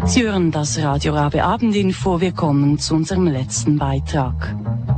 Sie hören das Radio Rabe Abendinfo. Wir kommen zu unserem letzten Beitrag.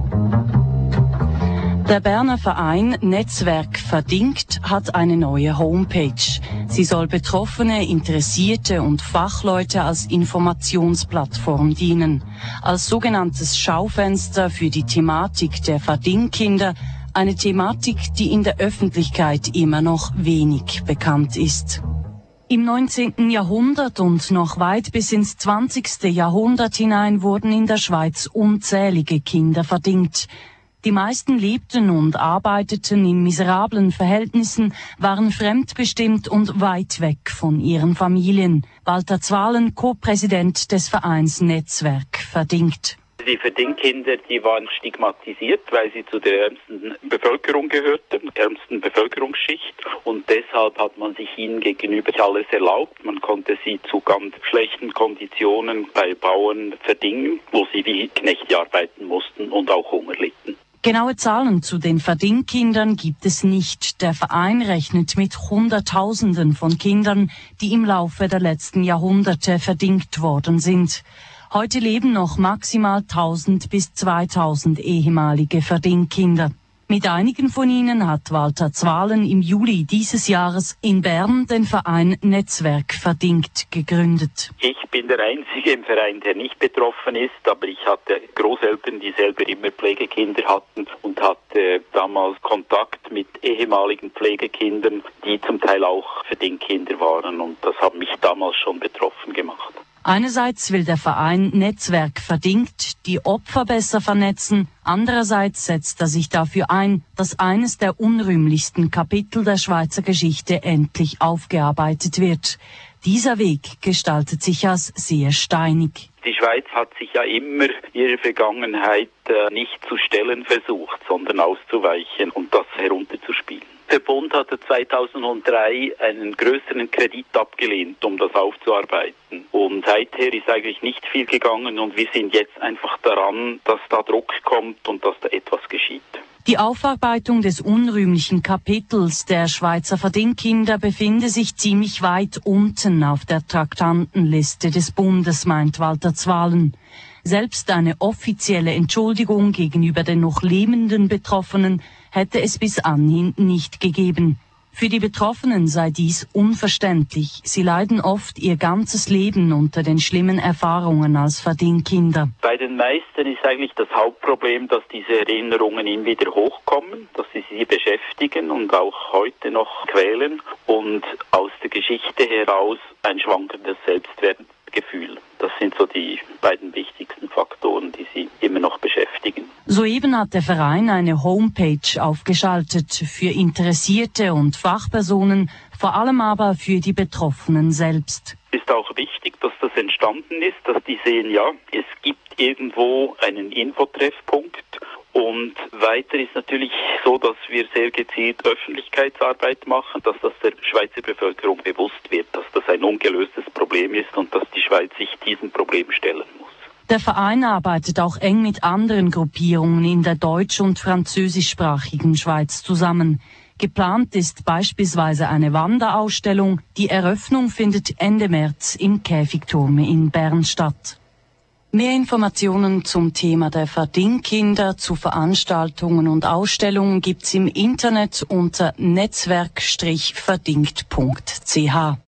Der Berner Verein Netzwerk Verdingt hat eine neue Homepage. Sie soll Betroffene, Interessierte und Fachleute als Informationsplattform dienen. Als sogenanntes Schaufenster für die Thematik der Verdingkinder, eine Thematik, die in der Öffentlichkeit immer noch wenig bekannt ist. Im 19. Jahrhundert und noch weit bis ins 20. Jahrhundert hinein wurden in der Schweiz unzählige Kinder verdingt. Die meisten lebten und arbeiteten in miserablen Verhältnissen, waren fremdbestimmt und weit weg von ihren Familien. Walter Zwalen, Co-Präsident des Vereins Netzwerk Verdingt. Die Verdingkinder, die waren stigmatisiert, weil sie zu der ärmsten Bevölkerung gehörten, ärmsten Bevölkerungsschicht. Und deshalb hat man sich ihnen gegenüber alles erlaubt. Man konnte sie zu ganz schlechten Konditionen bei Bauern verdingen, wo sie wie Knechte arbeiten mussten und auch Hunger litten. Genaue Zahlen zu den Verdingkindern gibt es nicht. Der Verein rechnet mit Hunderttausenden von Kindern, die im Laufe der letzten Jahrhunderte verdingt worden sind. Heute leben noch maximal 1000 bis 2000 ehemalige Verdingkinder. Mit einigen von ihnen hat Walter Zwalen im Juli dieses Jahres in Bern den Verein Netzwerk Verdingt gegründet. Ich bin der Einzige im Verein, der nicht betroffen ist, aber ich hatte Großeltern, die selber immer Pflegekinder hatten und hatte damals Kontakt mit ehemaligen Pflegekindern, die zum Teil auch Verdingkinder waren, und das hat mich damals schon betroffen gemacht. Einerseits will der Verein Netzwerk Verdingt die Opfer besser vernetzen, andererseits setzt er sich dafür ein, dass eines der unrühmlichsten Kapitel der Schweizer Geschichte endlich aufgearbeitet wird. Dieser Weg gestaltet sich als sehr steinig. Die Schweiz hat sich ja immer ihrer Vergangenheit nicht zu stellen versucht, sondern auszuweichen und das herunterzuspielen. Der Bund hatte 2003 einen größeren Kredit abgelehnt, um das aufzuarbeiten. Und seither ist eigentlich nicht viel gegangen und wir sind jetzt einfach daran, dass da Druck kommt und dass da etwas geschieht. Die Aufarbeitung des unrühmlichen Kapitels der Schweizer Verdingkinder befinde sich ziemlich weit unten auf der Traktantenliste des Bundes, meint Walter Zwalen. Selbst eine offizielle Entschuldigung gegenüber den noch lebenden Betroffenen hätte es bis anhin nicht gegeben. Für die Betroffenen sei dies unverständlich. Sie leiden oft ihr ganzes Leben unter den schlimmen Erfahrungen als Verdingkinder. Bei den meisten ist eigentlich das Hauptproblem, dass diese Erinnerungen immer wieder hochkommen, dass sie beschäftigen und auch heute noch quälen und aus der Geschichte heraus ein schwankendes Selbstwertgefühl. Das sind so die beiden wichtigsten Faktoren, die sie immer noch beschäftigen. Soeben hat der Verein eine Homepage aufgeschaltet für Interessierte und Fachpersonen, vor allem aber für die Betroffenen selbst. Es ist auch wichtig, dass das entstanden ist, dass die sehen, ja, es gibt irgendwo einen Infotreffpunkt. Und weiter ist natürlich so, dass wir sehr gezielt Öffentlichkeitsarbeit machen, dass das der Schweizer Bevölkerung bewusst wird, dass das ein ungelöstes Problem ist und dass die Schweiz sich diesem Problem stellen muss. Der Verein arbeitet auch eng mit anderen Gruppierungen in der deutsch- und französischsprachigen Schweiz zusammen. Geplant ist beispielsweise eine Wanderausstellung. Die Eröffnung findet Ende März im Käfigturm in Bern statt. Mehr Informationen zum Thema der Verdingkinder, zu Veranstaltungen und Ausstellungen gibt's im Internet unter netzwerk-verdingt.ch.